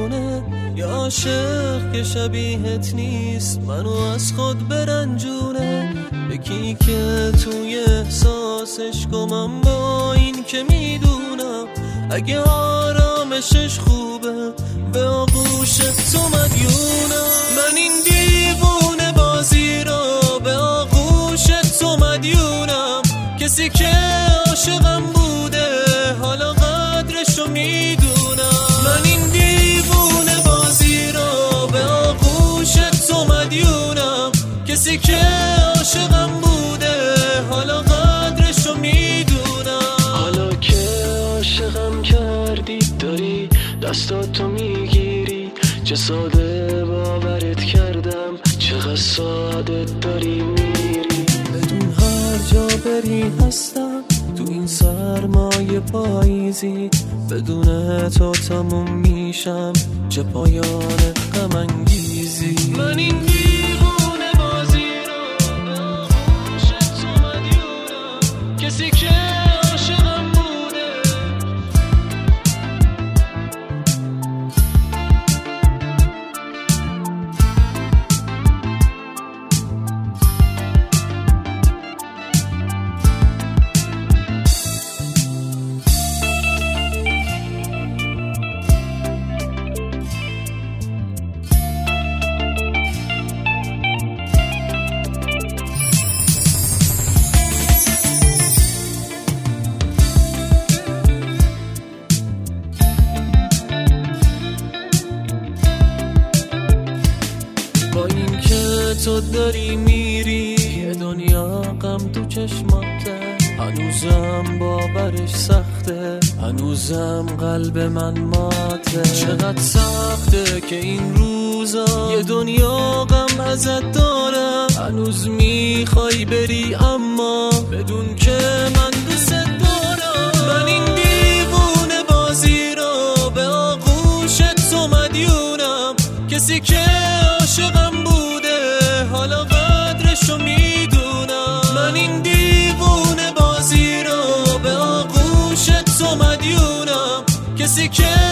میدونه یا عاشق که شبیهت نیست منو از خود برنجونه. یکی که توی احساسش گمم با این که میدونم اگه آرامشش خوبه به آغوش تو مدیونم. من این دیوونه بازی رو به آغوش تو مدیونم. کسی که عاشقم بوده حالا قدرشو میدونم. من این دیوونه بازی رو به آغوش تو مدیونم. کسی که عاشقم بوده حالا قدرشو میدونم. حالا که عاشقم کردی داری دستاتو میگیری، چه ساده باورت کردم چقدر ساده داری میری. بدون هر جا بری هستم تو این سرمایه پاییزی، بدون تو تموم میشم چه پایان غم انگیزی. من این دیوونه بازی رو به آغوش تو مدیونم. کسی که عاشقم بوده تو داری میری یه دنیا غم تو چشماته. هنوزم باورش سخته، هنوزم قلب من ماته. چقدر سخته که این روزا یه دنیا غم ازت دارم. هنوز میخوای بری اما بدون که من دوست دارم. من این دیوونه بازی رو به آغوش تو مدیونم. کسی که عاشقم حالا قدرشو میدونم. من این دیوونه بازی رو به آغوش تو مدیونم. کسی که